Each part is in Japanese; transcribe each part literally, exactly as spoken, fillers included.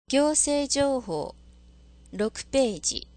行政情報ろくページ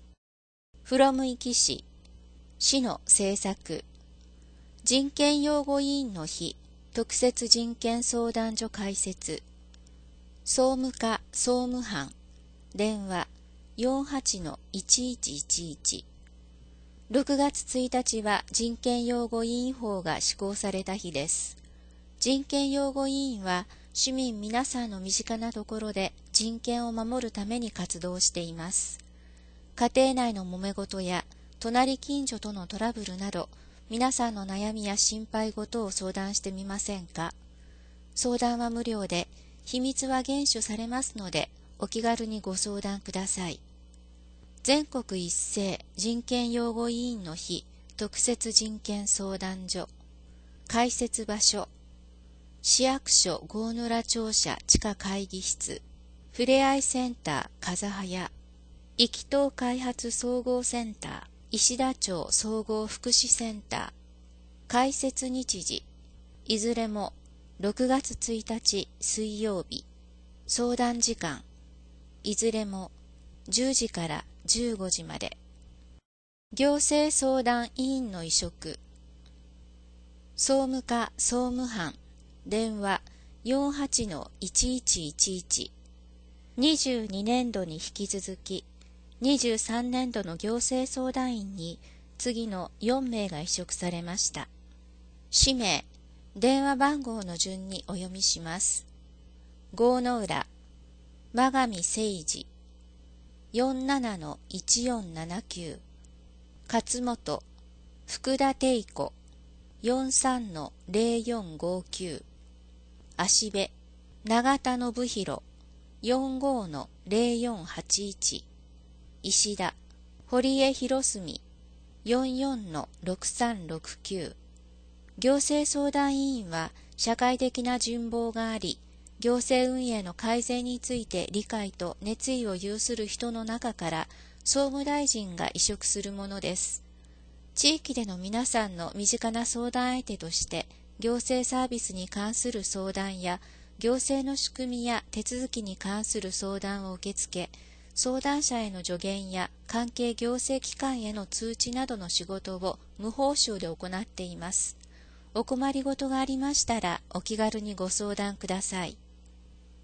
from 壱岐市市の政策人権擁護委員の日特設人権相談所開設総務課総務班電話 よんはちのいちいちいちいち ろくがつついたちは人権擁護委員法が施行された日です。人権擁護委員は市民皆さんの身近なところで人権を守るために活動しています。家庭内の揉め事や隣近所とのトラブルなど皆さんの悩みや心配事を相談してみませんか。相談は無料で秘密は厳守されますのでお気軽にご相談ください。全国一斉人権擁護委員の日特設人権相談所開設場所市役所郷村庁舎地下会議室ふれあいセンター風早壱岐島開発総合センター石田町総合福祉センター開設日時いずれもろくがつついたち水曜日相談時間いずれもじゅうじからじゅうごじまで行政相談委員の委嘱総務課総務班電話 よんはちのいちいちいちいち にじゅうにねんどに引き続きにじゅうさんねんどの行政相談員に次のよんめいが委嘱されました。氏名、電話番号の順にお読みします。郷の浦、真上誠二、よんななのいちよんななきゅう、勝本、福田貞子、よんさんのぜろよんごきゅう、芦部、永田信弘、よんごのぜろよんはちいち、石田、堀江博澄、よんよんのろくさんろくきゅう。行政相談委員は社会的な人望があり、行政運営の改善について理解と熱意を有する人の中から総務大臣が委嘱するものです。地域での皆さんの身近な相談相手として、行政サービスに関する相談や、行政の仕組みや手続きに関する相談を受け付け、相談者への助言や関係行政機関への通知などの仕事を無報酬で行っています。お困りごとがありましたらお気軽にご相談ください。